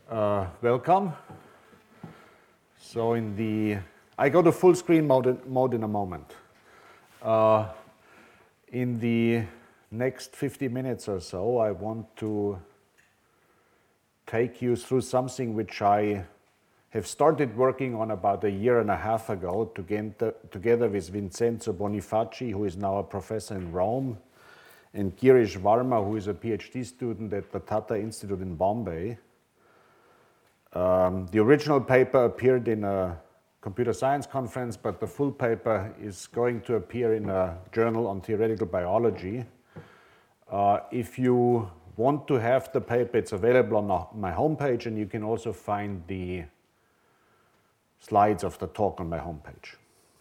Welcome. So I go to full screen mode in a moment. In the next 50 minutes or so, I want to take you through something which I have started working on about a year and a half ago together with Vincenzo Bonifaci, who is now a professor in Rome, and Girish Varma, who is a PhD student at the Tata Institute in Bombay. The original paper appeared in a computer science conference, but the full paper is going to appear in a journal on theoretical biology. If you want to have the paper, it's available on my homepage, and you can also find the slides of the talk on my homepage.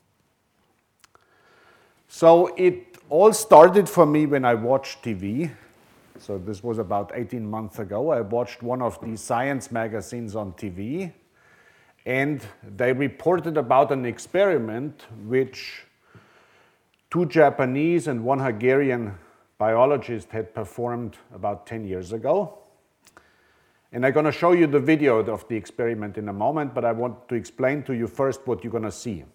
So it all started for me when I watched TV. So this was about 18 months ago. I watched one of these science magazines on TV, and they reported about an experiment which two Japanese and one Hungarian biologist had performed about 10 years ago. And I'm going to show you the video of the experiment in a moment, but I want to explain to you first what you're going to see.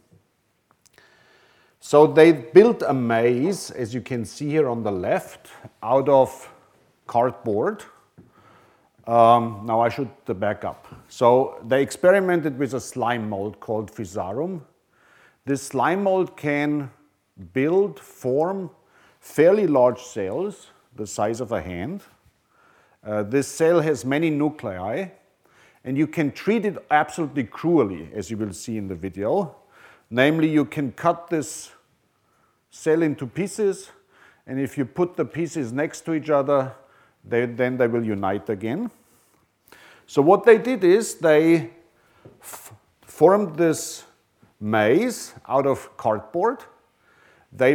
So they built a maze, as you can see here on the left, out of cardboard. Now I should back up. So they experimented with a slime mold called Physarum. This slime mold can form fairly large cells, the size of a hand. This cell has many nuclei, and you can treat it absolutely cruelly, as you will see in the video. Namely, you can cut this cell into pieces, and if you put the pieces next to each other, then they will unite again. So what they did is they formed this maze out of cardboard. They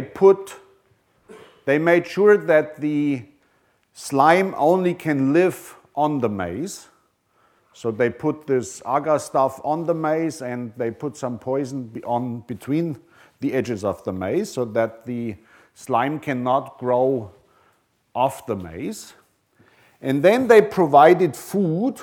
made sure that the slime only can live on the maze. So they put this agar stuff on the maze, and they put some poison between the edges of the maze so that the slime cannot grow off the maze. And then they provided food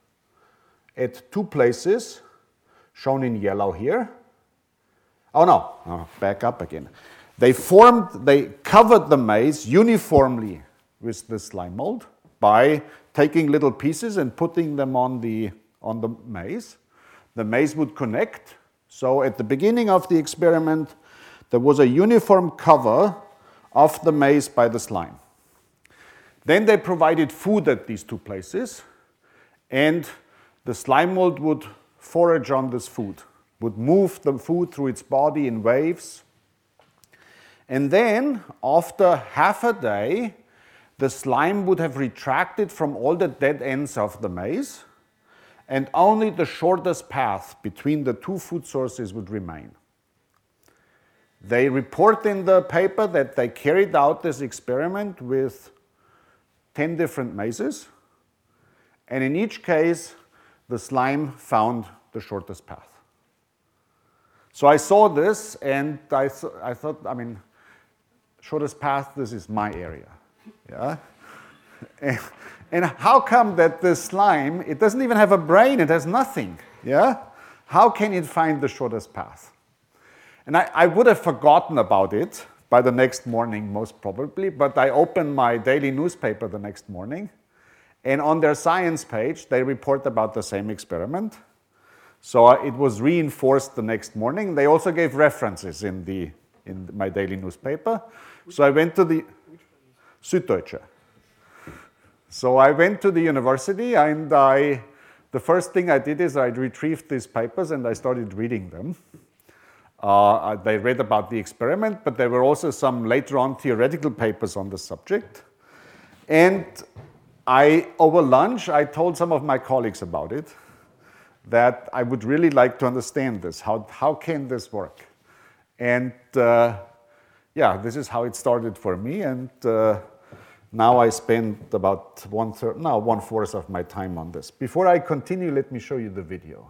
at two places, shown in yellow here. Oh no, back up again. They covered the maze uniformly with the slime mold by taking little pieces and putting them on the maze. The maze would connect. So at the beginning of the experiment, there was a uniform cover of the maze by the slime. Then they provided food at these two places, and the slime mold would forage on this food, would move the food through its body in waves. And then, after half a day, the slime would have retracted from all the dead ends of the maze, and only the shortest path between the two food sources would remain. They report in the paper that they carried out this experiment with 10 different mazes, and in each case, the slime found the shortest path. So I saw this, and I thought, shortest path, this is my area. Yeah? And how come that the slime, it doesn't even have a brain, it has nothing. Yeah? How can it find the shortest path? And I would have forgotten about it by the next morning, most probably, but I opened my daily newspaper the next morning, and on their science page, they report about the same experiment. So it was reinforced the next morning. They also gave references in my daily newspaper. So I went to the Süddeutsche. So I went to the university, and the first thing I did is I retrieved these papers and I started reading them. They read about the experiment, but there were also some later on theoretical papers on the subject. And over lunch, I told some of my colleagues about it, that I would really like to understand this. How can this work? And this is how it started for me. And now I spend about one-fourth of my time on this. Before I continue, let me show you the video.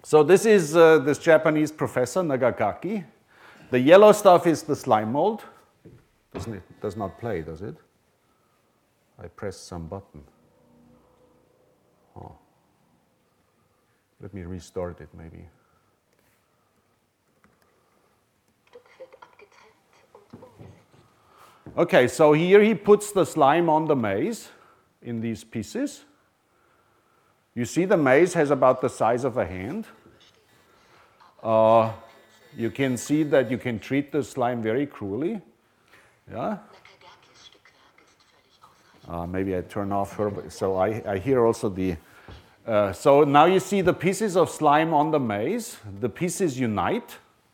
So this is this Japanese professor, Nagagaki. The yellow stuff is the slime mold. Does not play, does it? I pressed some button. Oh. Let me restart it, maybe. Okay, so here he puts the slime on the maize in these pieces. You see the maize has about the size of a hand. You can see that you can treat the slime very cruelly. Yeah? Maybe I turn off her, so I hear also the... so now you see the pieces of slime on the maize. The pieces unite.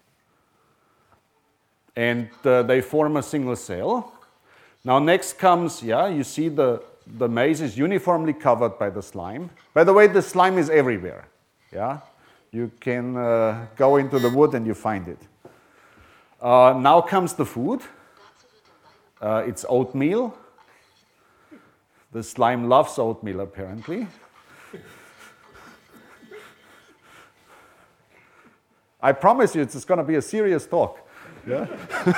And they form a single cell. Now next comes, you see the maize is uniformly covered by the slime. By the way, the slime is everywhere. Yeah, you can go into the wood and you find it. Now comes the food. It's oatmeal. The slime loves oatmeal, apparently. I promise you, it's going to be a serious talk. Yeah.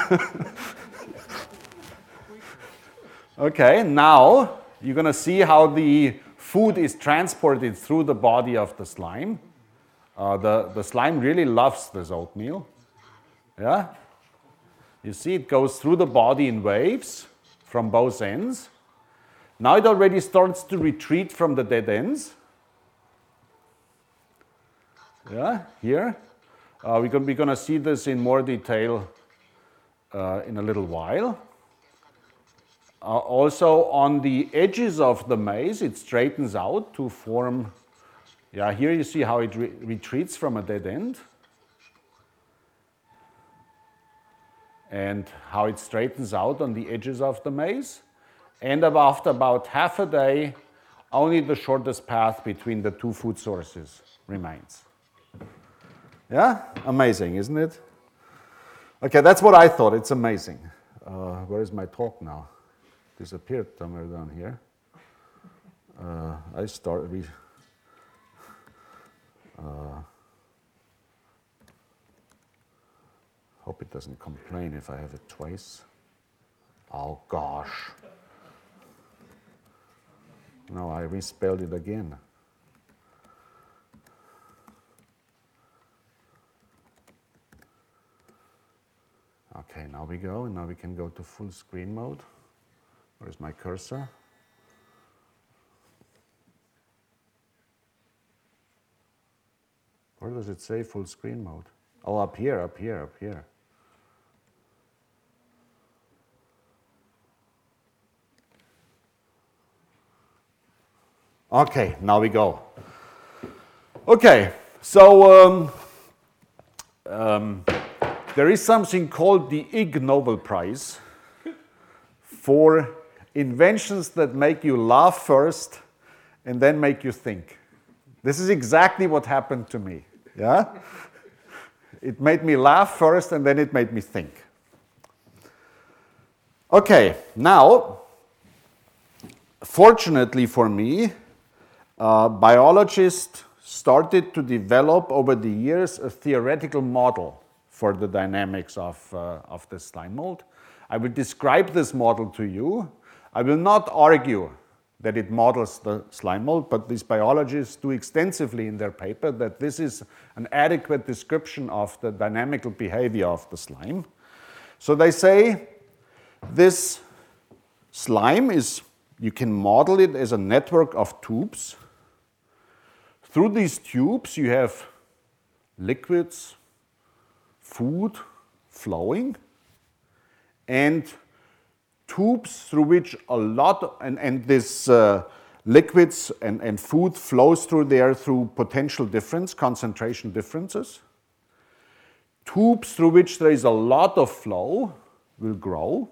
Okay, now you're going to see how the food is transported through the body of the slime. The slime really loves this oatmeal. Yeah. You see it goes through the body in waves from both ends. Now it already starts to retreat from the dead ends. Yeah, here. We're going to see this in more detail in a little while. Also on the edges of the maize, it straightens out to form, here you see how it retreats from a dead end. And how it straightens out on the edges of the maize. And after about half a day, only the shortest path between the two food sources remains. Yeah? Amazing, isn't it? Okay, that's what I thought. It's amazing. Where is my talk now? Disappeared somewhere down here. Hope it doesn't complain if I have it twice. Oh gosh. No, I respelled it again. Okay, now we go, and now we can go to full screen mode. Where's my cursor? Where does it say full screen mode? Oh, up here, up here, up here. Okay, now we go. Okay, so there is something called the Ig Nobel Prize for inventions that make you laugh first and then make you think. This is exactly what happened to me. Yeah? It made me laugh first and then it made me think. Okay, now, fortunately for me, biologists started to develop over the years a theoretical model for the dynamics of the slime mold. I will describe this model to you. I will not argue that it models the slime mold, but these biologists do extensively in their paper that this is an adequate description of the dynamical behavior of the slime. So they say this slime is, you can model it as a network of tubes. Through these tubes you have liquids, food flowing, and tubes through which a lot, and this liquids and food flows through there through potential difference, concentration differences. Tubes through which there is a lot of flow will grow.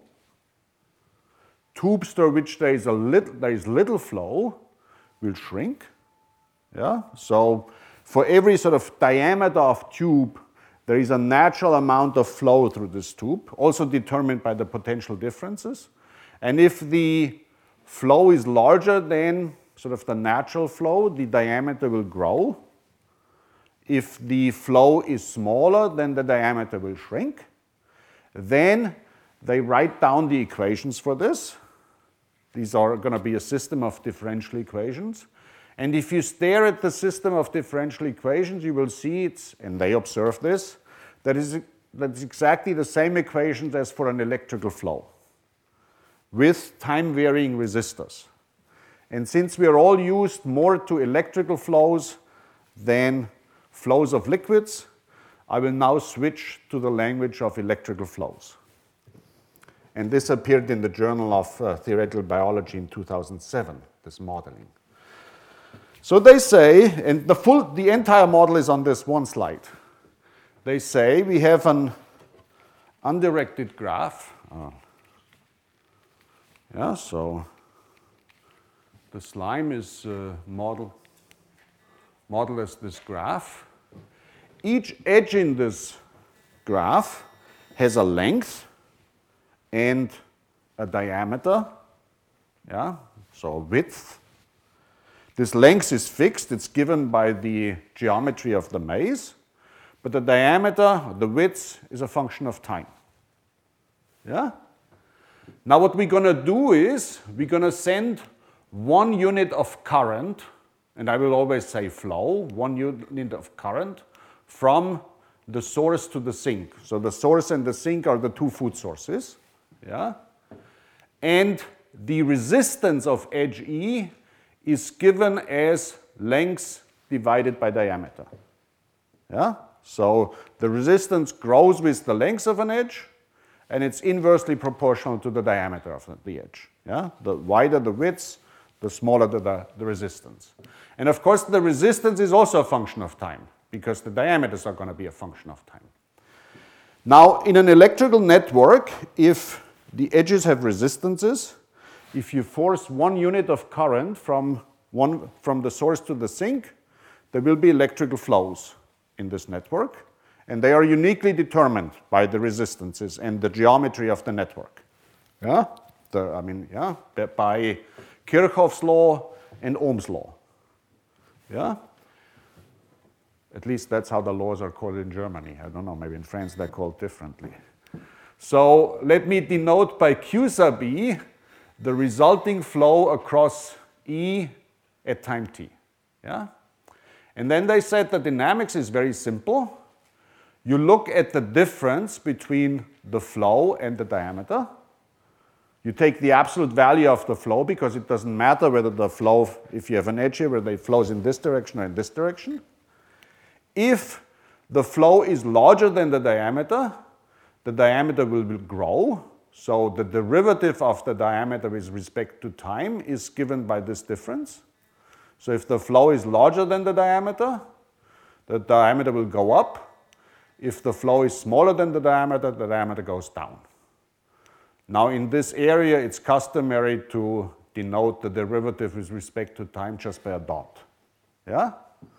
Tubes through which there is little flow will shrink. Yeah? So for every sort of diameter of tube, there is a natural amount of flow through this tube, also determined by the potential differences. And if the flow is larger than sort of the natural flow, the diameter will grow. if the flow is smaller, then the diameter will shrink. Then they write down the equations for this. These are going to be a system of differential equations. And if you stare at the system of differential equations, you will see and they observe this, that's exactly the same equations as for an electrical flow with time-varying resistors. And since we are all used more to electrical flows than flows of liquids, I will now switch to the language of electrical flows. And this appeared in the Journal of Theoretical Biology in 2007, this modeling. So they say, and the entire model is on this one slide. They say we have an undirected graph. So the slime is modeled as this graph. Each edge in this graph has a length and a diameter, so a width. This length is fixed, it's given by the geometry of the maze, but the diameter, the width, is a function of time. Yeah? Now what we're going to do is, we're going to send 1 unit of current, and I will always say flow, 1 unit of current, from the source to the sink. So the source and the sink are the two food sources. Yeah? And the resistance of edge E is given as length divided by diameter. Yeah? So the resistance grows with the length of an edge, and it's inversely proportional to the diameter of the edge. Yeah? The wider the width, the smaller the resistance. And of course, the resistance is also a function of time, because the diameters are going to be a function of time. Now, in an electrical network, if the edges have resistances, if you force 1 unit of current from the source to the sink, there will be electrical flows in this network, and they are uniquely determined by the resistances and the geometry of the network. Yeah? By Kirchhoff's law and Ohm's law. Yeah? At least that's how the laws are called in Germany. I don't know, maybe in France they're called differently. So let me denote by Q sub E the resulting flow across E at time t. Yeah? And then they said the dynamics is very simple. You look at the difference between the flow and the diameter. You take the absolute value of the flow, because it doesn't matter whether the flow, if you have an edge here, whether it flows in this direction or in this direction. If the flow is larger than the diameter will grow. So the derivative of the diameter with respect to time is given by this difference. So if the flow is larger than the diameter will go up. If the flow is smaller than the diameter goes down. Now in this area, it's customary to denote the derivative with respect to time just by a dot. Yeah?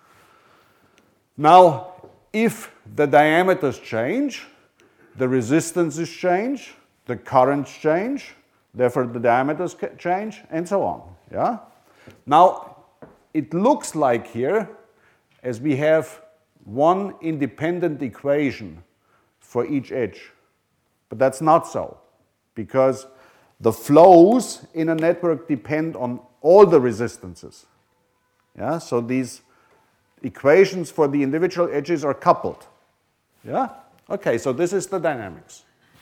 Now, if the diameters change, the resistances change, the currents change, therefore the diameters change, and so on. Yeah? Now, it looks like here, as we have one independent equation for each edge, but that's not so, because the flows in a network depend on all the resistances. Yeah? So these equations for the individual edges are coupled. Yeah? Okay, so this is the dynamics.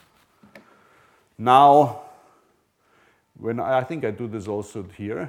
Now, when I think I do this also here,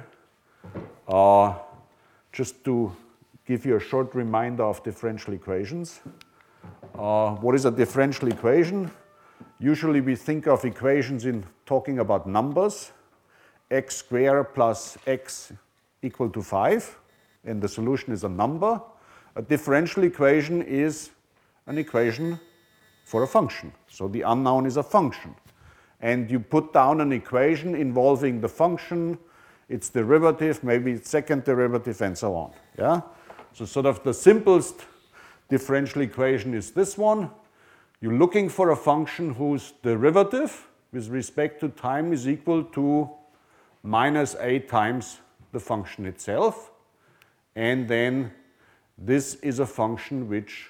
just to give you a short reminder of differential equations. What is a differential equation? Usually we think of equations in talking about numbers, x squared plus x equal to 5, and the solution is a number. A differential equation is an equation for a function. So the unknown is a function. And you put down an equation involving the function, its derivative, maybe its second derivative, and so on. Yeah? So sort of the simplest differential equation is this one. You're looking for a function whose derivative with respect to time is equal to minus a times the function itself. And then this is a function which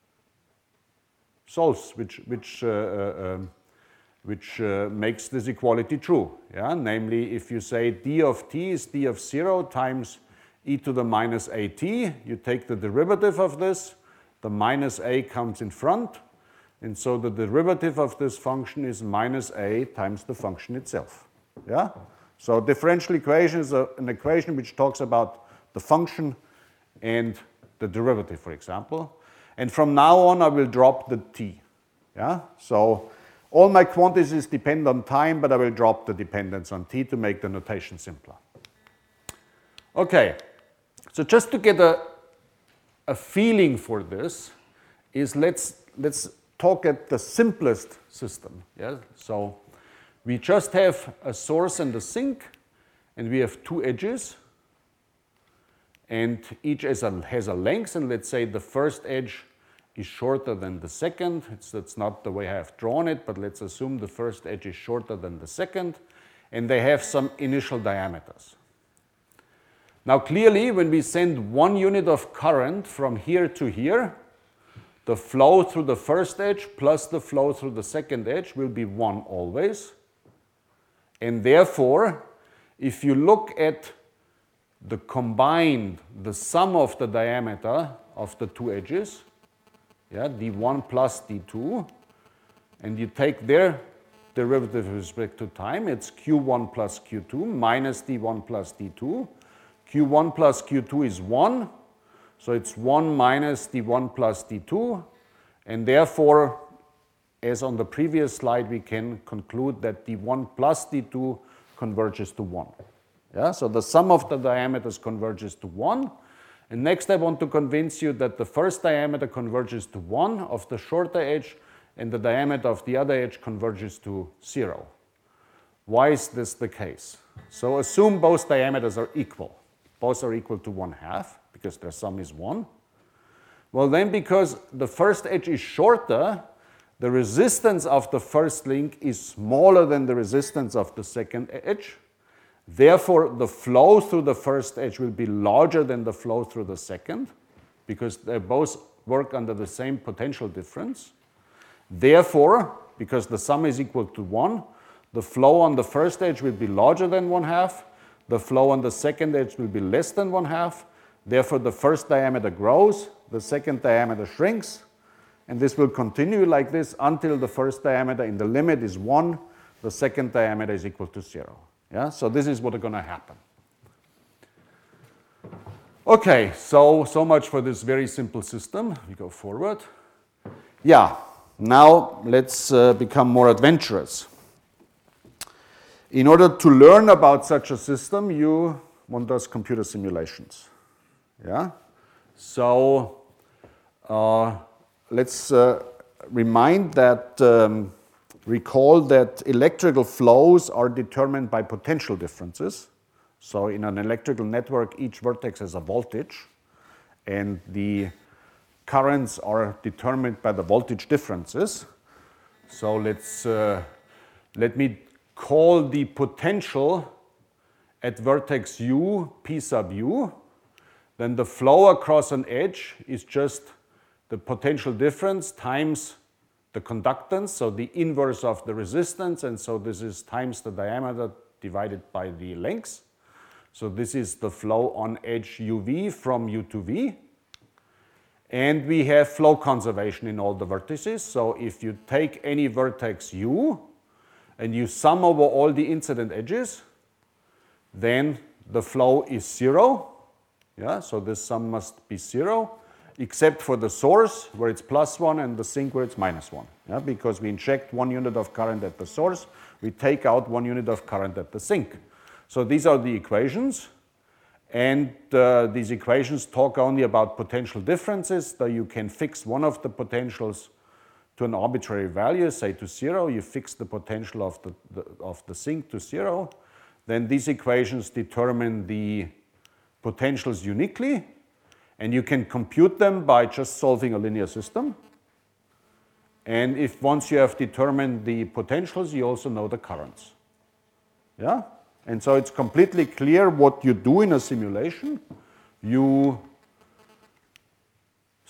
solves, which makes this equality true. Yeah? Namely, if you say d of t is d of 0 times e to the minus at, you take the derivative of this, the minus a comes in front, and so the derivative of this function is minus a times the function itself. Yeah? So differential equation is an equation which talks about the function and the derivative, for example. And from now on, I will drop the t. Yeah? So all my quantities depend on time, but I will drop the dependence on t to make the notation simpler. Okay, so just to get a feeling for this is let's talk at the simplest system. Yeah? So we just have a source and a sink, and we have two edges, and each has a length, and let's say the first edge is shorter than the second. That's not the way I have drawn it, but let's assume the first edge is shorter than the second, and they have some initial diameters. Now clearly, when we send 1 unit of current from here to here, the flow through the first edge plus the flow through the second edge will be 1 always. And therefore, if you look at the sum of the diameter of the two edges, yeah, d1 plus d2, and you take their derivative with respect to time, it's q1 plus q2 minus d1 plus d2. q1 plus q2 is 1, so it's 1 minus d1 plus d2, and therefore, as on the previous slide, we can conclude that d1 plus d2 converges to 1. Yeah? So the sum of the diameters converges to 1. And next I want to convince you that the first diameter converges to 1 of the shorter edge, and the diameter of the other edge converges to 0. Why is this the case? So assume both diameters are equal. Both are equal to 1/2, because their sum is 1. Well then, because the first edge is shorter, the resistance of the first link is smaller than the resistance of the second edge. Therefore, the flow through the first edge will be larger than the flow through the second, because they both work under the same potential difference. Therefore, because the sum is equal to 1, the flow on the first edge will be larger than 1/2, the flow on the second edge will be less than 1/2. Therefore, the first diameter grows, the second diameter shrinks, and this will continue like this until the first diameter in the limit is 1, the second diameter is equal to 0. Yeah? So this is what is going to happen. Okay, so much for this very simple system. We go forward. Yeah, now let's become more adventurous. In order to learn about such a system, one does computer simulations. Yeah? So let's recall that electrical flows are determined by potential differences. So in an electrical network, each vertex has a voltage, and the currents are determined by the voltage differences. So let me call the potential at vertex u p sub u. Then the flow across an edge is just the potential difference times the conductance, so the inverse of the resistance, and so this is times the diameter divided by the length. So this is the flow on edge uv from u to v. And we have flow conservation in all the vertices. So if you take any vertex u and you sum over all the incident edges, then the flow is 0. Yeah, so this sum must be 0. Except for the source, where it's +1, and the sink, where it's -1. Yeah? Because we inject 1 unit of current at the source, we take out 1 unit of current at the sink. So these are the equations, and these equations talk only about potential differences. So you can fix one of the potentials to an arbitrary value, say to 0. You fix the potential of the sink to 0. Then these equations determine the potentials uniquely, and you can compute them by just solving a linear system. And if once you have determined the potentials, you also know the currents. Yeah? And so it's completely clear what you do in a simulation. You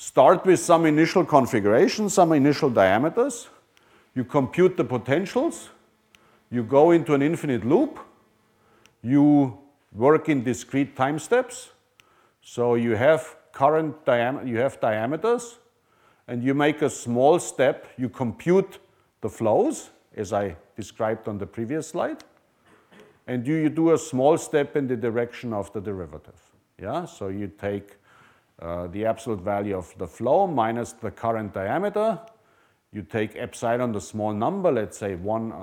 start with some initial configuration, some initial diameters. You compute the potentials. You go into an infinite loop. You work in discrete time steps. So you have diameters, and you make a small step. You compute the flows, as I described on the previous slide. And you do a small step in the direction of the derivative. Yeah? So you take the absolute value of the flow minus the current diameter. You take epsilon, the small number, let's say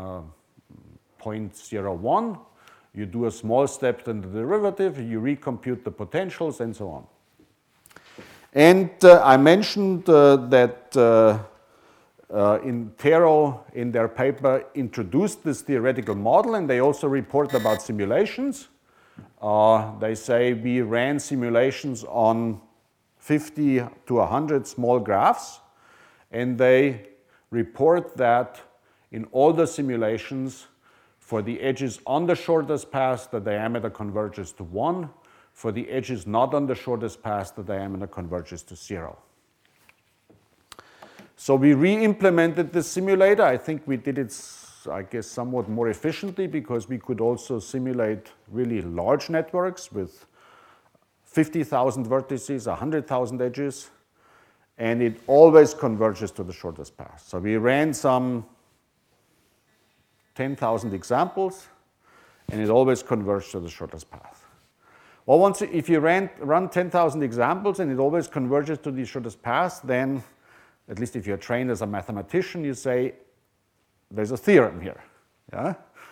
1.01. You do a small step in the derivative. You recompute the potentials and so on. And I mentioned that Intero, in their paper, introduced this theoretical model, and they also report about simulations. They say we ran simulations on 50 to 100 small graphs, and they report that in all the simulations, for the edges on the shortest path, the diameter converges to 1. For the edges not on the shortest path, the diameter converges to 0. So we re-implemented the simulator. I think we did it, I guess, somewhat more efficiently because we could also simulate really large networks with 50,000 vertices, 100,000 edges, and it always converges to the shortest path. So we ran some 10,000 examples, and it always converged to the shortest path. Well, if you run 10,000 examples and it always converges to the shortest path, then, at least if you're trained as a mathematician, you say, there's a theorem here. Yeah?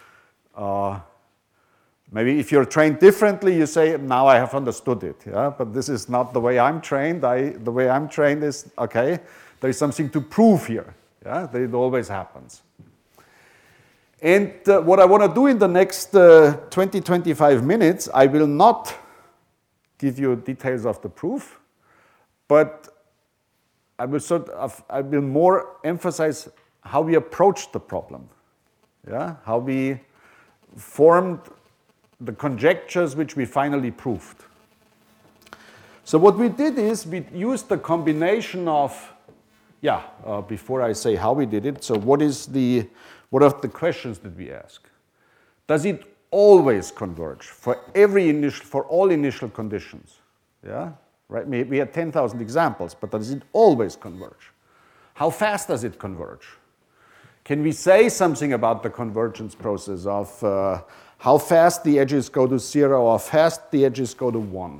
Maybe if you're trained differently, you say, now I have understood it. Yeah? But this is not the way I'm trained. The way I'm trained is, okay, there is something to prove here. Yeah? That it always happens. And what I want to do in the next 20-25 minutes, I will not give you details of the proof, but I will more emphasize how we approached the problem, yeah? How we formed the conjectures which we finally proved. So what we did is we used the combination of, before I say how we did it, so what are the questions that we ask? Does it always converge for all initial conditions? Yeah, right. We had 10,000 examples, but does it always converge? How fast does it converge? Can we say something about the convergence process of how fast the edges go to 0 or how fast the edges go to 1?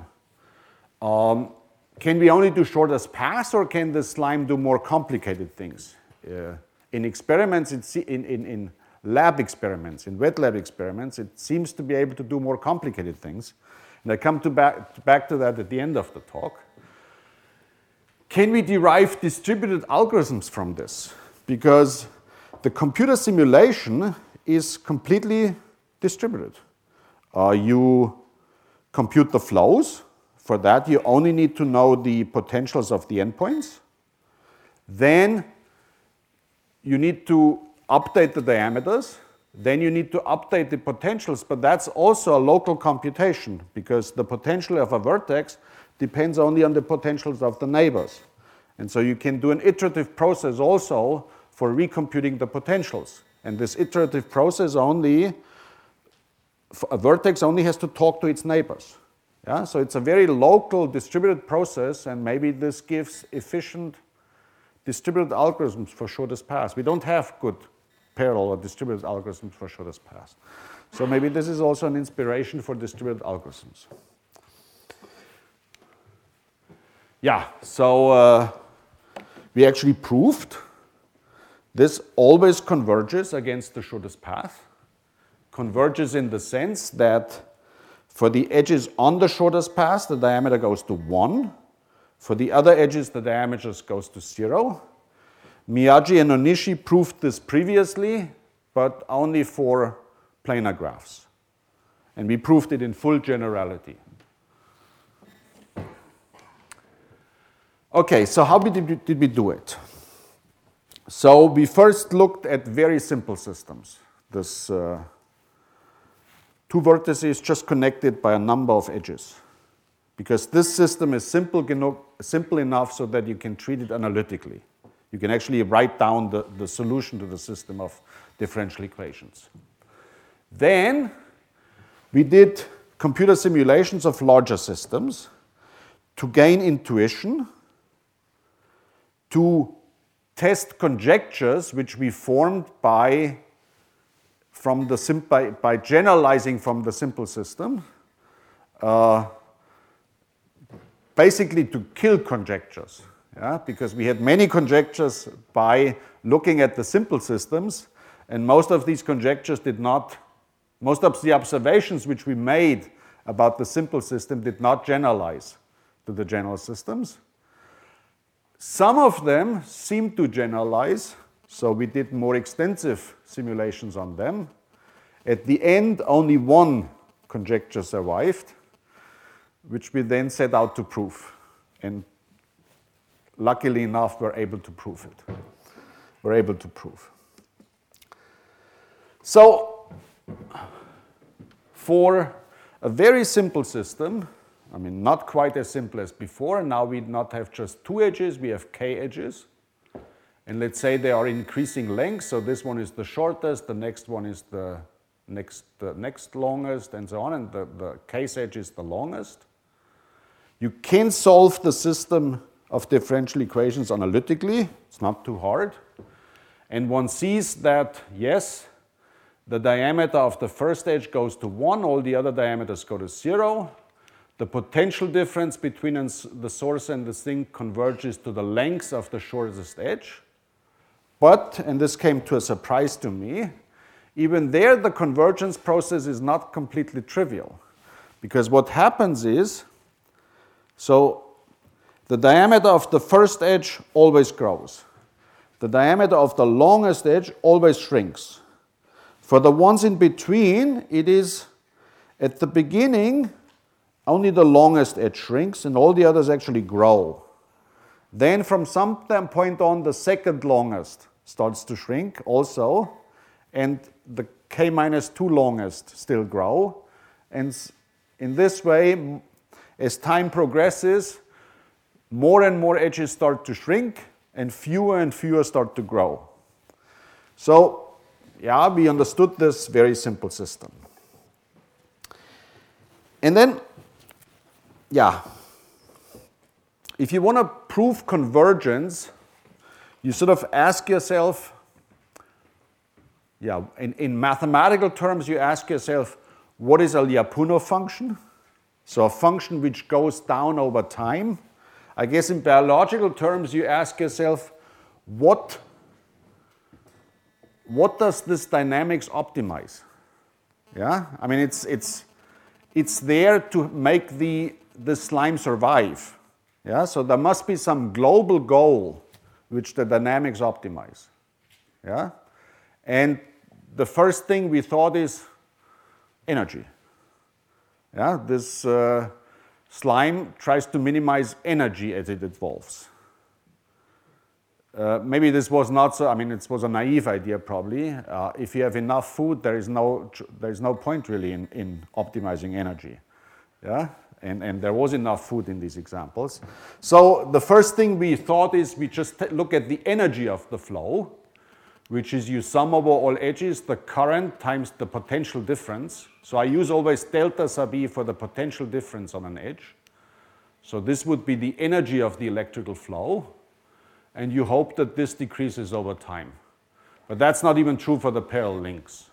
Can we only do shortest paths, or can the slime do more complicated things? In experiments, in lab experiments, in wet lab experiments, it seems to be able to do more complicated things. And I come back to that at the end of the talk. Can we derive distributed algorithms from this? Because the computer simulation is completely distributed. You compute the flows. For that, you only need to know the potentials of the endpoints. Then you need to update the diameters. Then you need to update the potentials, but that's also a local computation because the potential of a vertex depends only on the potentials of the neighbors. And so you can do an iterative process also for recomputing the potentials. And this iterative process a vertex only has to talk to its neighbors. Yeah? So it's a very local distributed process, and maybe this gives efficient distributed algorithms for shortest paths. We don't have good parallel or distributed algorithms for shortest paths. So maybe this is also an inspiration for distributed algorithms. Yeah, so we actually proved this always converges against the shortest path. Converges in the sense that for the edges on the shortest path, the diameter goes to 1. For the other edges, the diameter goes to 0. Miyagi and Onishi proved this previously, but only for planar graphs. And we proved it in full generality. Okay, so how did we do it? So we first looked at very simple systems. This two vertices just connected by a number of edges. because this system is simple enough so that you can treat it analytically. You can actually write down the solution to the system of differential equations. Then we did computer simulations of larger systems to gain intuition, to test conjectures which we formed by generalizing from the simple system, basically to kill conjectures, because we had many conjectures by looking at the simple systems, and most of these conjectures most of the observations which we made about the simple system did not generalize to the general systems. Some of them seemed to generalize, so we did more extensive simulations on them. At the end, only one conjecture survived, which we then set out to prove. And luckily enough, we're able to prove it. We're able to prove. So, for a very simple system, I mean, not quite as simple as before. Now we not have just 2 edges, we have k edges. And let's say they are increasing length. So this one is the shortest, the next one is the next longest, and so on. And the case edge is the longest. You can solve the system of differential equations analytically. It's not too hard. And one sees that, yes, the diameter of the first edge goes to 1, all the other diameters go to 0. The potential difference between the source and the sink converges to the length of the shortest edge. But, and this came to a surprise to me, even there the convergence process is not completely trivial. Because what happens is, so the diameter of the first edge always grows. The diameter of the longest edge always shrinks. For the ones in between, it is at the beginning, only the longest edge shrinks and all the others actually grow. Then from some point on, the second longest starts to shrink also, and the k minus 2 longest still grow. And in this way, as time progresses, more and more edges start to shrink and fewer start to grow. So, yeah, we understood this very simple system. And then, yeah, if you want to prove convergence, you sort of ask yourself, yeah, in mathematical terms, you ask yourself, what is a Lyapunov function? So a function which goes down over time. I guess in biological terms, you ask yourself, what does this dynamics optimize? Yeah, I mean, it's there to make the slime survive. Yeah, so there must be some global goal which the dynamics optimize. Yeah, and the first thing we thought is energy. Yeah, this slime tries to minimize energy as it evolves. Maybe this was not so, I mean, it was a naive idea probably. If you have enough food, there is no point really in optimizing energy. Yeah? And there was enough food in these examples. So the first thing we thought is we just look at the energy of the flow, which is you sum over all edges, the current times the potential difference. So I use always delta sub E for the potential difference on an edge. So this would be the energy of the electrical flow. And you hope that this decreases over time. But that's not even true for the parallel links.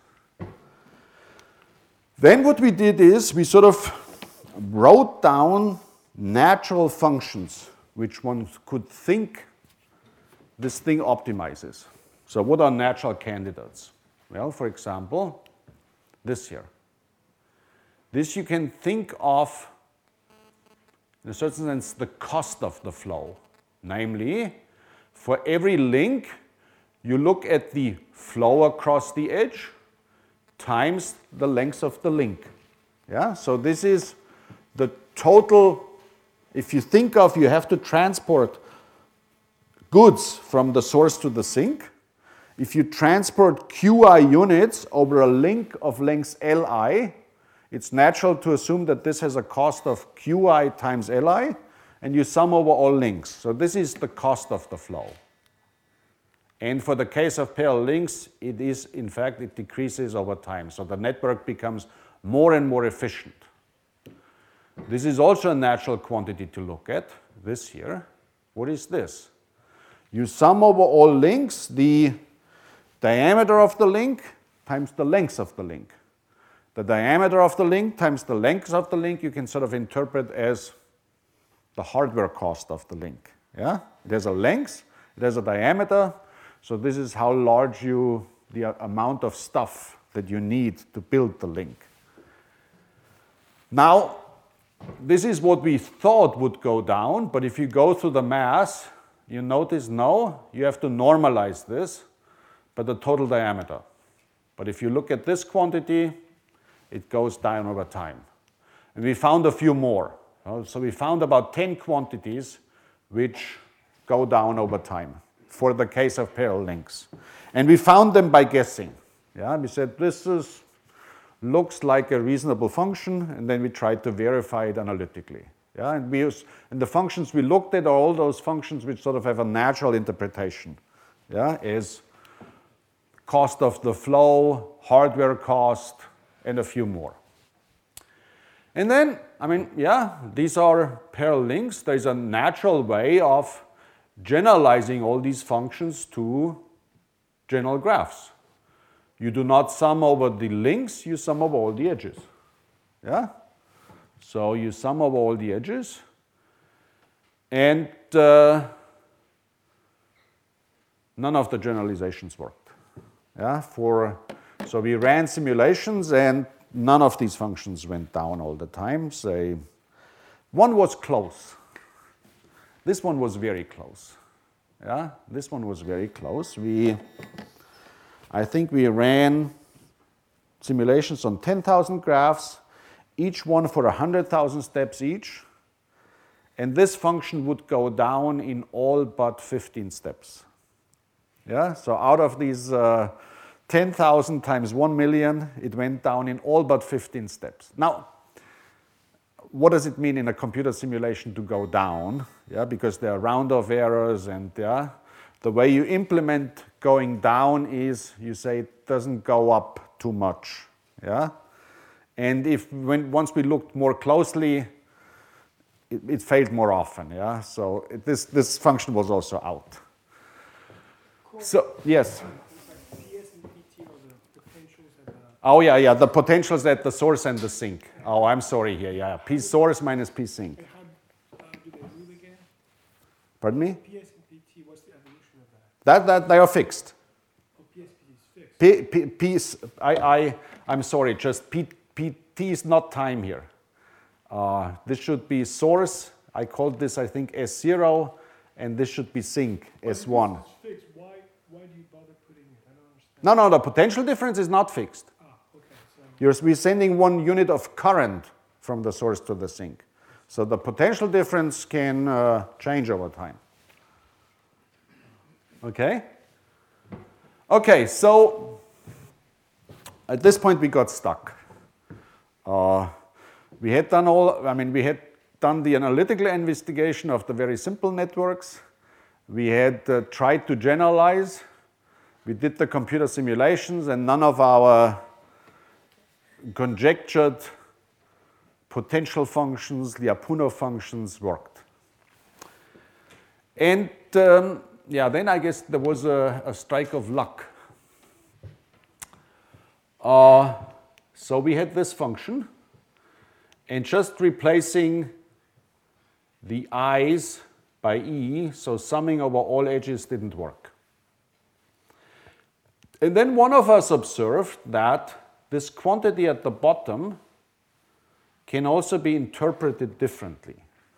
Then what we did is we sort of wrote down natural functions which one could think this thing optimizes. So what are natural candidates? Well, for example, this here. This you can think of, in a certain sense, the cost of the flow. Namely, for every link, you look at the flow across the edge times the length of the link. Yeah? So this is the total, if you think of, you have to transport goods from the source to the sink. If you transport Qi units over a link of length Li, it's natural to assume that this has a cost of Qi times Li, and you sum over all links. So this is the cost of the flow. And for the case of parallel links, it is, in fact, it decreases over time. So the network becomes more and more efficient. This is also a natural quantity to look at, this here. What is this? You sum over all links the diameter of the link times the length of the link. The diameter of the link times the length of the link you can sort of interpret as the hardware cost of the link. Yeah? It has a length, it has a diameter, so this is how large the amount of stuff that you need to build the link. Now, this is what we thought would go down, but if you go through the mass, you notice, no, you have to normalize this by the total diameter. But if you look at this quantity, it goes down over time. And we found a few more. So we found about 10 quantities which go down over time for the case of parallel links. And we found them by guessing. Yeah, we said this looks like a reasonable function, and then we tried to verify it analytically. Yeah, and the functions we looked at are all those functions which sort of have a natural interpretation. Yeah, is cost of the flow, hardware cost, and a few more. And then, I mean, yeah, these are parallel links. There's a natural way of generalizing all these functions to general graphs. You do not sum over the links, you sum over all the edges. Yeah? So you sum over all the edges, and none of the generalizations worked. Yeah? So we ran simulations, and none of these functions went down all the time. Say, one was close. This one was very close. Yeah, this one was very close. I think we ran simulations on 10,000 graphs, each one for 100,000 steps each, and this function would go down in all but 15 steps. Yeah, so out of these 10,000 times 1 million, it went down in all but 15 steps. Now, what does it mean in a computer simulation to go down? Yeah, because there are round-off errors, and yeah, the way you implement going down is you say it doesn't go up too much. Yeah, and once we looked more closely, it failed more often. Yeah, so this function was also out. So yes. Oh, yeah, the potentials at the source and the sink. Oh, I'm sorry here, yeah. P source minus P sink. And how do they move again? Pardon me? PS and PT, what's the evolution of that? That they are fixed. Oh, PS is fixed. I'm sorry, just PT is not time here. This should be source. I called this, I think, S0, and this should be sink, S1. It's fixed. Why do you bother putting it? I don't understand. No, the potential difference is not fixed. We're sending 1 unit of current from the source to the sink. So the potential difference can change over time. Okay? Okay, so at this point we got stuck. We had done the analytical investigation of the very simple networks. We had tried to generalize. We did the computer simulations, and none of our conjectured potential functions, Lyapunov functions, worked. And then I guess there was a strike of luck. So we had this function, and just replacing the i's by e, so summing over all edges didn't work. And then one of us observed that this quantity at the bottom can also be interpreted differently.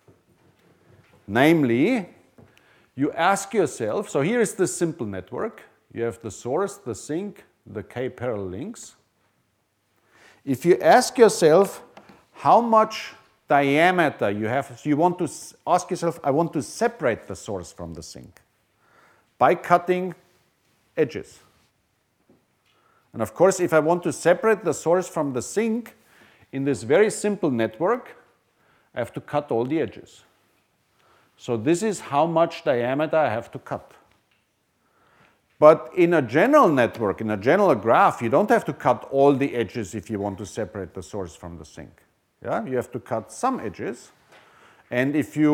Namely, you ask yourself, so here is the simple network. You have the source, the sink, the k parallel links. If you ask yourself how much diameter you have, so you want to ask yourself, I want to separate the source from the sink by cutting edges. And of course, if I want to separate the source from the sink in this very simple network, I have to cut all the edges. So this is how much diameter I have to cut. But in a general network, in a general graph, you don't have to cut all the edges if you want to separate the source from the sink. Yeah? You have to cut some edges. And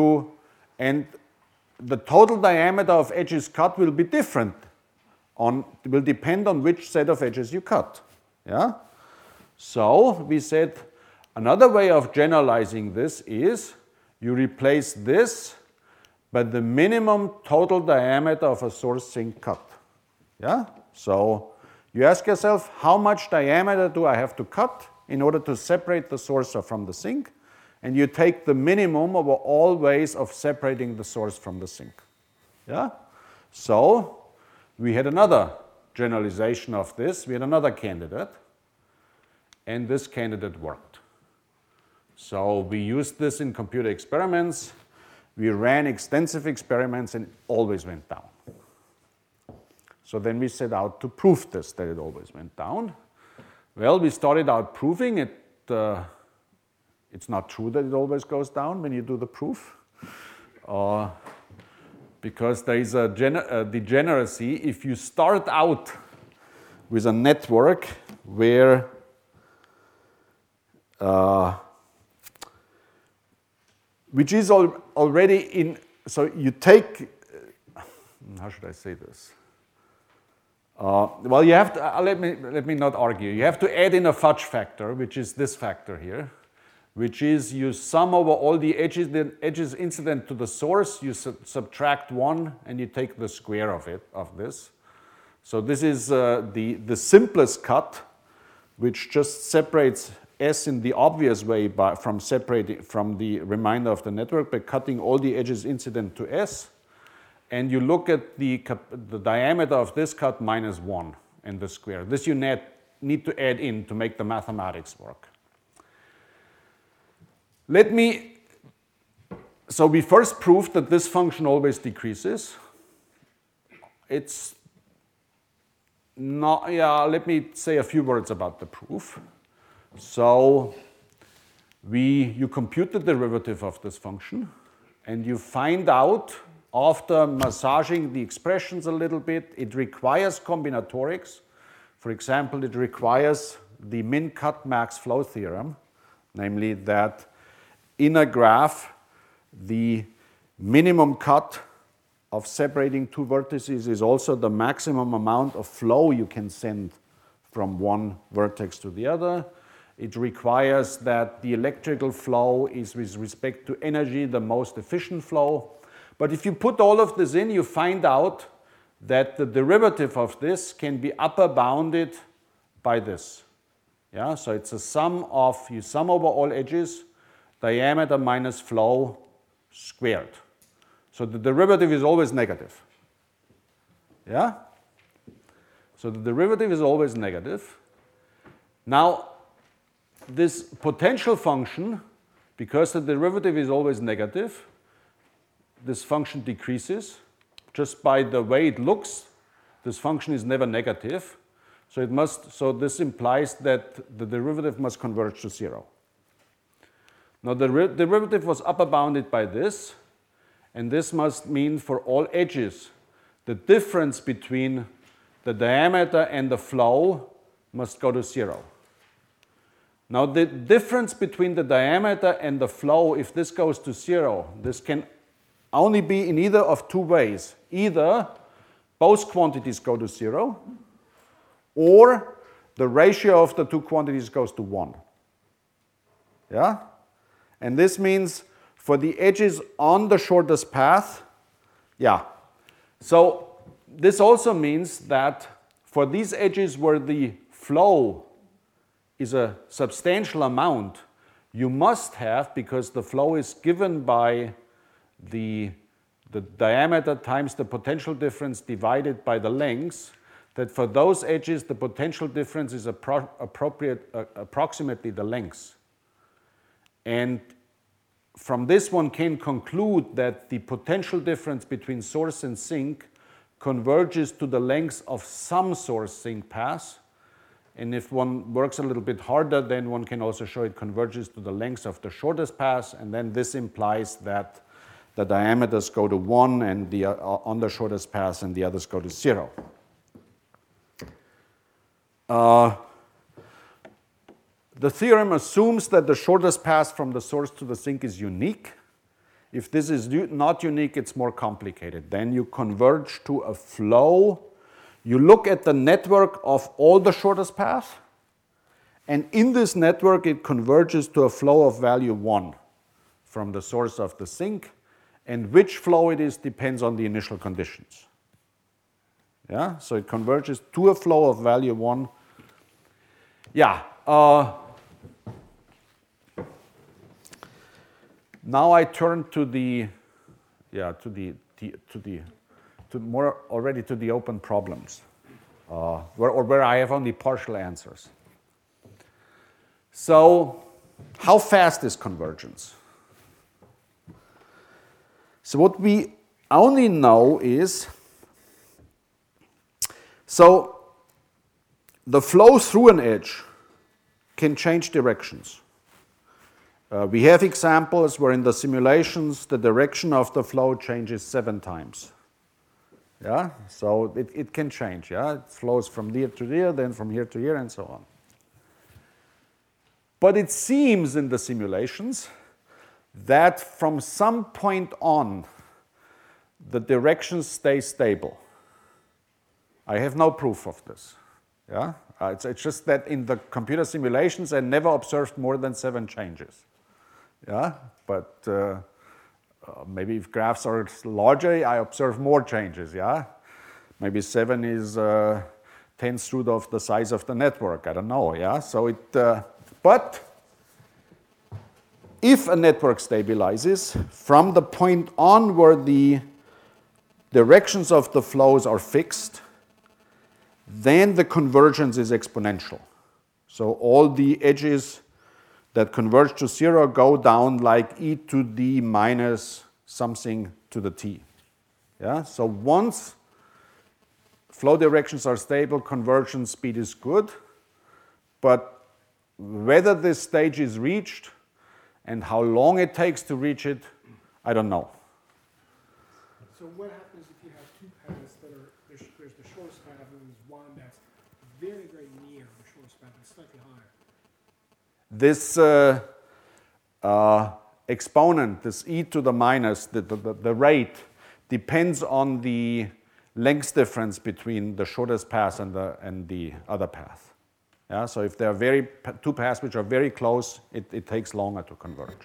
the total diameter of edges cut will be different. It will depend on which set of edges you cut. Yeah? So we said another way of generalizing this is you replace this by the minimum total diameter of a source sink cut. Yeah? So you ask yourself, how much diameter do I have to cut in order to separate the source from the sink? And you take the minimum of all ways of separating the source from the sink. Yeah? So we had another generalization of this. We had another candidate. And this candidate worked. So we used this in computer experiments. We ran extensive experiments and it always went down. So then we set out to prove this, that it always went down. Well, we started out proving it. It's not true that it always goes down when you do the proof. Because there is a degeneracy. If you start out with a network where which is already in, so you take, how should I say this? Well, you have to, let me not argue. You have to add in a fudge factor, which is this factor here, which is you sum over all the edges incident to the source, you subtract 1, and you take the square of this. So this is the simplest cut, which just separates S in the obvious way from separating from the remainder of the network by cutting all the edges incident to S. And you look at the diameter of this cut minus 1 and the square. This you need to add in to make the mathematics work. So we first proved that this function always decreases. It's not, let me say a few words about the proof. So you compute the derivative of this function, and you find out, after massaging the expressions a little bit, it requires combinatorics. For example, it requires the min-cut max flow theorem, namely that in a graph, the minimum cut of separating two vertices is also the maximum amount of flow you can send from one vertex to the other. It requires that the electrical flow is, with respect to energy, the most efficient flow. But if you put all of this in, you find out that the derivative of this can be upper bounded by this. Yeah? So it's a sum of, you sum over all edges, diameter minus flow squared. So the derivative is always negative. Yeah? So the derivative is always negative. Now, this potential function, because the derivative is always negative, this function decreases. Just by the way it looks, this function is never negative. So this implies that the derivative must converge to 0. Now the derivative was upper bounded by this, and this must mean for all edges, the difference between the diameter and the flow must go to 0. Now the difference between the diameter and the flow, if this goes to 0, this can only be in either of two ways. Either both quantities go to 0, or the ratio of the two quantities goes to 1. Yeah? And this means for the edges on the shortest path, yeah. So this also means that for these edges where the flow is a substantial amount, you must have, because the flow is given by the diameter times the potential difference divided by the length, that for those edges the potential difference is approximately the length. And from this one can conclude that the potential difference between source and sink converges to the length of some source sink path, And if one works a little bit harder, then one can also show it converges to the length of the shortest path, and then this implies that the diameters go to 1 and the on the shortest path, and the others go to 0. The theorem assumes that the shortest path from the source to the sink is unique. If this is not unique, it's more complicated. Then you converge to a flow. You look at the network of all the shortest paths, and in this network it converges to a flow of value 1 from the source of the sink, and which flow it is depends on the initial conditions. Yeah, so it converges to a flow of value 1. Yeah. Now I turn to the open problems, where I have only partial answers. So, how fast is convergence? So what we only know is, so the flow through an edge can change directions. We have examples where in the simulations the direction of the flow changes 7 times. Yeah, so it can change. Yeah, it flows from here to here, then from here to here, and so on. But it seems in the simulations that from some point on, the directions stay stable. I have no proof of this. Yeah, it's just that in the computer simulations, I never observed more than 7 changes. Yeah, but maybe if graphs are larger, I observe more changes. Yeah, maybe 7 is 10th root of the size of the network. I don't know. Yeah, so but if a network stabilizes from the point on where the directions of the flows are fixed, then the convergence is exponential. So all the edges that converge to 0 go down like e to the minus something to the t. Yeah? So once flow directions are stable, convergence speed is good, but whether this stage is reached and how long it takes to reach it, I don't know. So what happens if you have 2 paths that are, there's the shortest path and there's one that's very, very near the shortest path, it's slightly higher? This exponent, this e to the minus, the rate, depends on the length difference between the shortest path and the other path. Yeah, so if there are 2 paths which are very close, it takes longer to converge.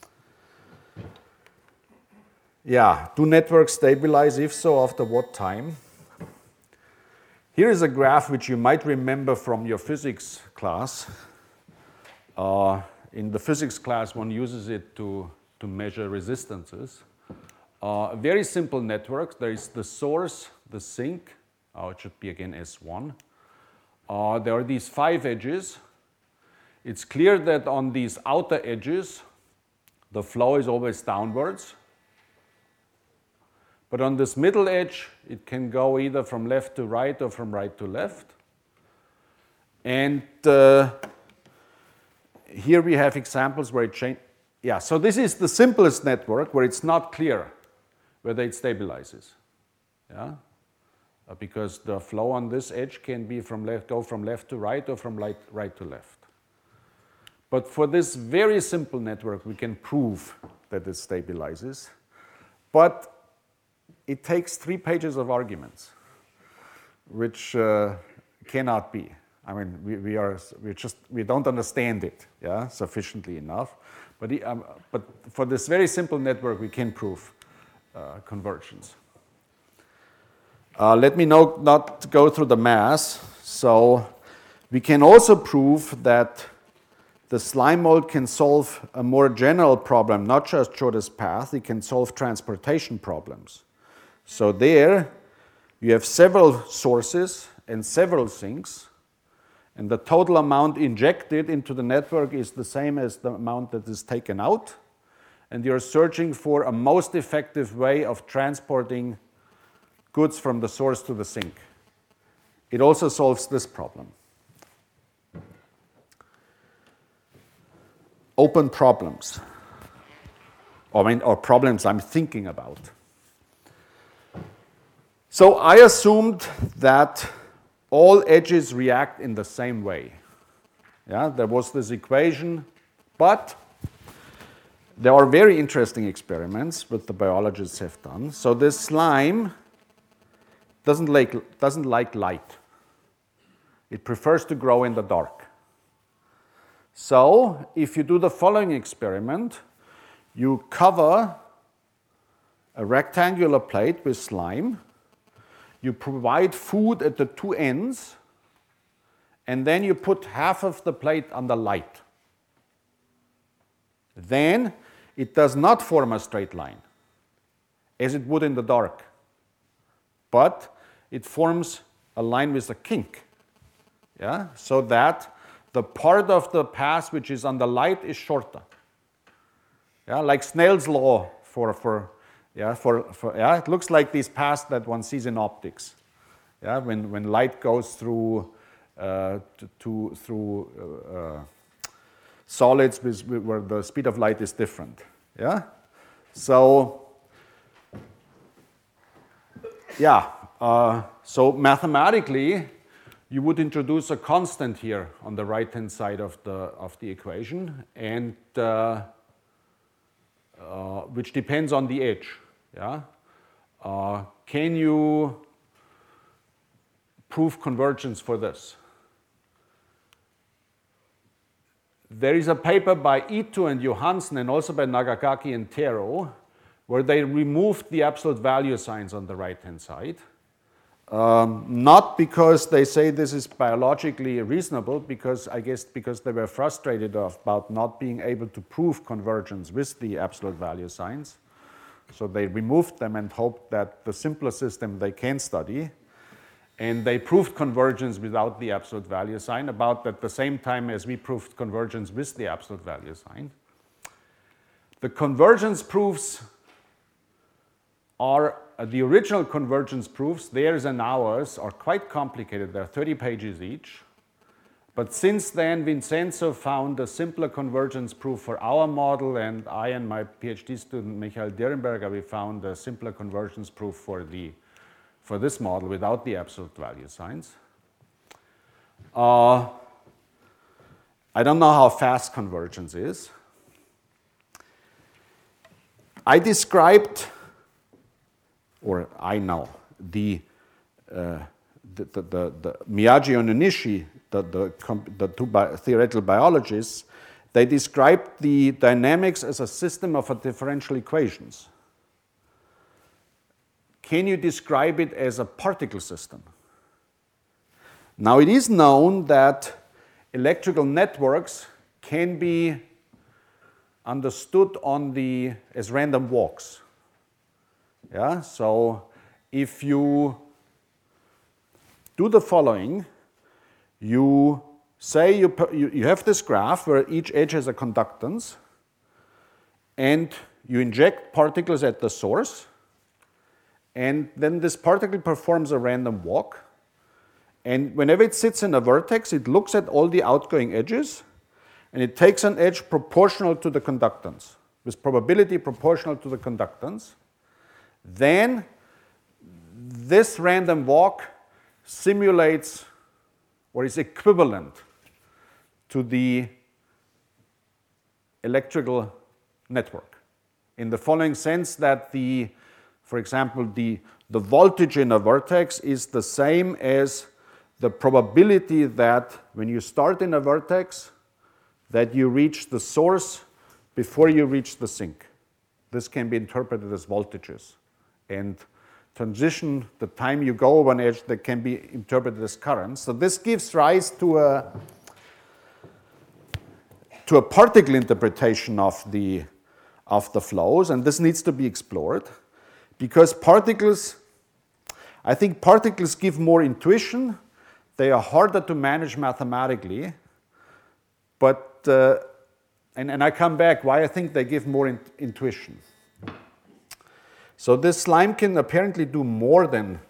Yeah, do networks stabilize? If so, after what time? Here is a graph which you might remember from your physics class. In the physics class, one uses it to measure resistances. A very simple network. There is the source, the sink. It should be again S1. There are these 5 edges. It's clear that on these outer edges, the flow is always downwards. But on this middle edge, it can go either from left to right or from right to left. And here we have examples where it changes. Yeah, so this is the simplest network where it's not clear whether it stabilizes. Yeah, because the flow on this edge can be go from left to right or from right to left. But for this very simple network, we can prove that it stabilizes. But it takes 3 pages of arguments, which cannot be. I mean, we don't understand it, yeah, sufficiently enough. But for this very simple network, we can prove convergence. Let me not go through the math. So we can also prove that the slime mold can solve a more general problem, not just shortest path. It can solve transportation problems. So there, you have several sources and several sinks, and the total amount injected into the network is the same as the amount that is taken out, and you're searching for a most effective way of transporting goods from the source to the sink. It also solves this problem. open problems, or problems I'm thinking about. So I assumed that all edges react in the same way. Yeah, there was this equation, but there are very interesting experiments that the biologists have done. So this slime doesn't like light. It prefers to grow in the dark. So if you do the following experiment, you cover a rectangular plate with slime, you provide food at the two ends, and then you put half of the plate under light. Then it does not form a straight line, as it would in the dark, but it forms a line with a kink, yeah? So that the part of the path which is under light is shorter. Yeah, like Snell's law it looks like these paths that one sees in optics. Yeah, when light goes through solids where the speed of light is different. Yeah, so so mathematically, you would introduce a constant here on the right-hand side of the equation, and which depends on the edge. Yeah, can you prove convergence for this? There is a paper by Ito and Johansen and also by Nagasaki and Tero where they removed the absolute value signs on the right-hand side. Not because they say this is biologically reasonable, because they were frustrated about not being able to prove convergence with the absolute value signs. So they removed them and hoped that the simpler system they can study. And they proved convergence without the absolute value sign about at the same time as we proved convergence with the absolute value sign. The convergence proofs are the original convergence proofs, theirs and ours, are quite complicated. They're 30 pages each. But since then, Vincenzo found a simpler convergence proof for our model, and I and my PhD student, Michael Dierenberger, we found a simpler convergence proof for this model without the absolute value signs. I don't know how fast convergence is. I described, or I know, the Miyagi and Onishi, the two theoretical biologists, they described the dynamics as a system of differential equations. Can you describe it as a particle system? Now, it is known that electrical networks can be understood as random walks. Yeah, so if you do the following, you say you have this graph where each edge has a conductance, and you inject particles at the source, and then this particle performs a random walk. And whenever it sits in a vertex, it looks at all the outgoing edges, and it takes an edge proportional to the conductance, with probability proportional to the conductance. Then this random walk simulates or is equivalent to the electrical network, in the following sense that for example, the voltage in a vertex is the same as the probability that when you start in a vertex, that you reach the source before you reach the sink. This can be interpreted as voltages. And transition, the time you go over an edge, that can be interpreted as currents. So this gives rise to a particle interpretation of the flows, and this needs to be explored. Because I think particles give more intuition. They are harder to manage mathematically. But, and I come back, why I think they give more intuition. So this slime can apparently do more than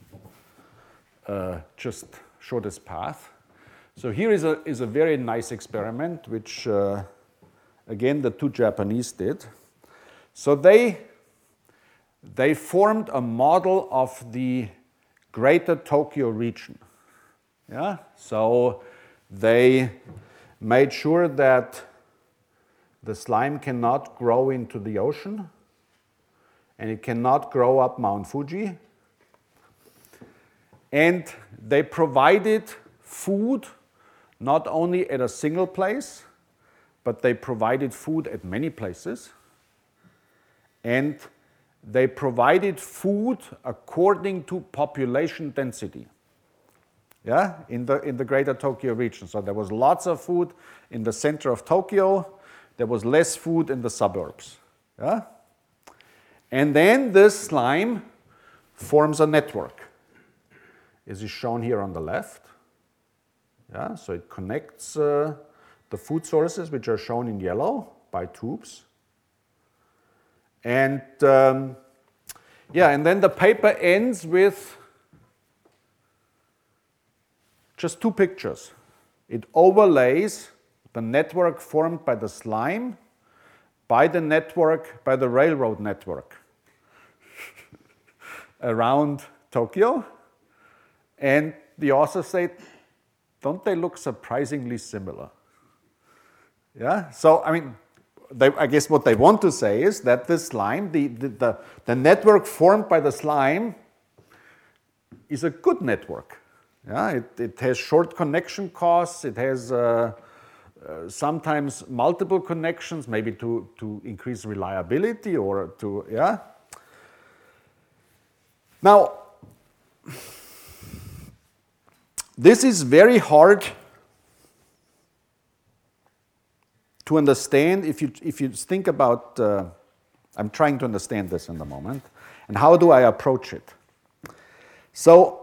just show this path. So here is a very nice experiment, which Again, the two Japanese did. So they formed a model of the greater Tokyo region. Yeah? So they made sure that the slime cannot grow into the ocean and it cannot grow up Mount Fuji. And they provided food not only at a single place, but they provided food at many places. And they provided food according to population density. Yeah, in the greater Tokyo region. So there was lots of food in the center of Tokyo. There was less food in the suburbs. Yeah? And then this slime forms a network. This is shown here on the left. Yeah? So it connects the food sources, which are shown in yellow, by tubes. And and then the paper ends with just two pictures. It overlays the network formed by the slime by the railroad network around Tokyo. And the authors say, don't they look surprisingly similar? Yeah, so I mean, I guess what they want to say is that the slime, the network formed by the slime is a good network. Yeah, it has short connection costs, it has sometimes multiple connections, maybe to increase reliability or to, yeah. Now, this is very hard to understand if you think about, I'm trying to understand this in the moment, and how do I approach it? So,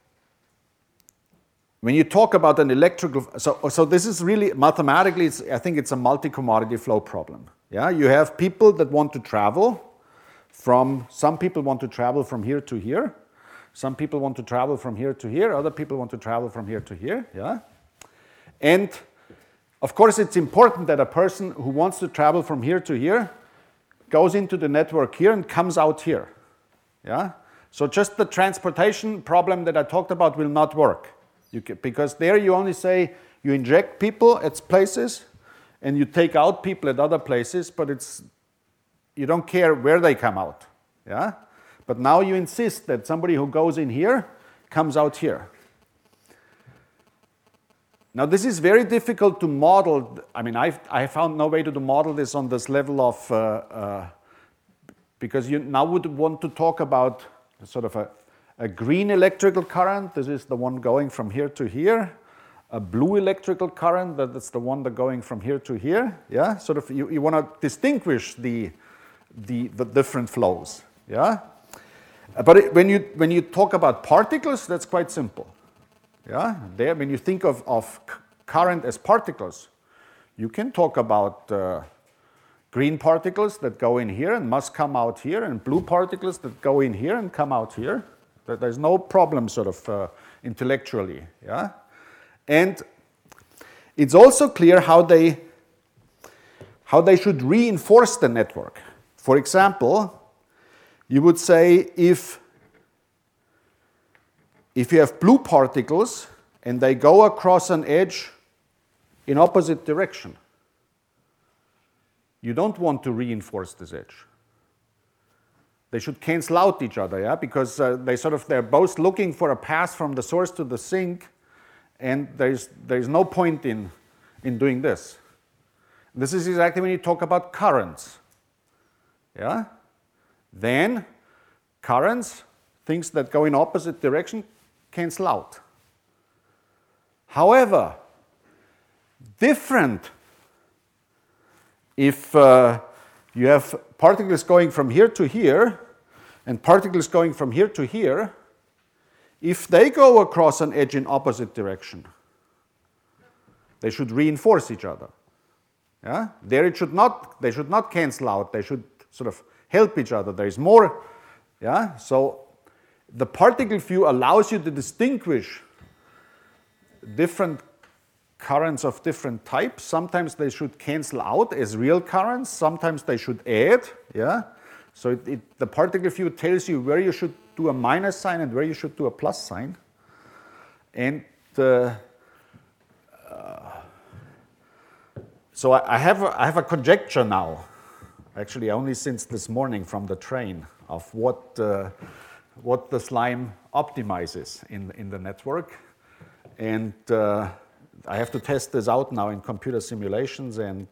when you talk about an electrical, so this is really, mathematically, I think it's a multi-commodity flow problem. Yeah, you have people that want to travel some people want to travel from here to here, some people want to travel from here to here, other people want to travel from here to here, yeah? And of course, it's important that a person who wants to travel from here to here goes into the network here and comes out here, yeah? So just the transportation problem that I talked about will not work. Because there you only say you inject people at places and you take out people at other places, but you don't care where they come out. Yeah? But now you insist that somebody who goes in here comes out here. Now this is very difficult to model. I mean, I found no way to model this on this level of, because you now would want to talk about sort of a green electrical current, this is the one going from here to here. A blue electrical current, that's the one that's going from here to here. Yeah, sort of you want to distinguish the different flows. Yeah, but when you talk about particles, that's quite simple. Yeah, there when you think of current as particles, you can talk about green particles that go in here and must come out here, and blue particles that go in here and come out here. There's no problem sort of intellectually, yeah? And it's also clear how they should reinforce the network. For example, you would say if you have blue particles and they go across an edge in opposite direction, you don't want to reinforce this edge. They should cancel out each other, yeah, because they're both looking for a path from the source to the sink, and there's no point in doing this. This is exactly when you talk about currents, yeah. Then currents, things that go in opposite direction, cancel out. However, different if you have particles going from here to here and particles going from here to here, if they go across an edge in opposite direction, they should reinforce each other. Yeah? There they should not cancel out, they should sort of help each other. There is more, yeah? So the particle view allows you to distinguish different currents of different types. Sometimes they should cancel out as real currents. Sometimes they should add. Yeah. So the particle field tells you where you should do a minus sign and where you should do a plus sign. And so I have a conjecture now, actually only since this morning from the train, of what the slime optimizes in the network. And I have to test this out now in computer simulations, and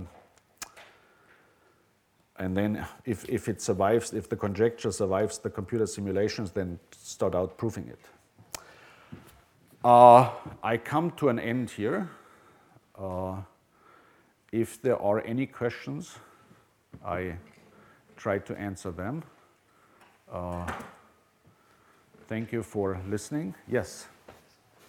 then if it survives, if the conjecture survives the computer simulations, then start out proving it. I come to an end here. If there are any questions, I try to answer them. Thank you for listening. Yes?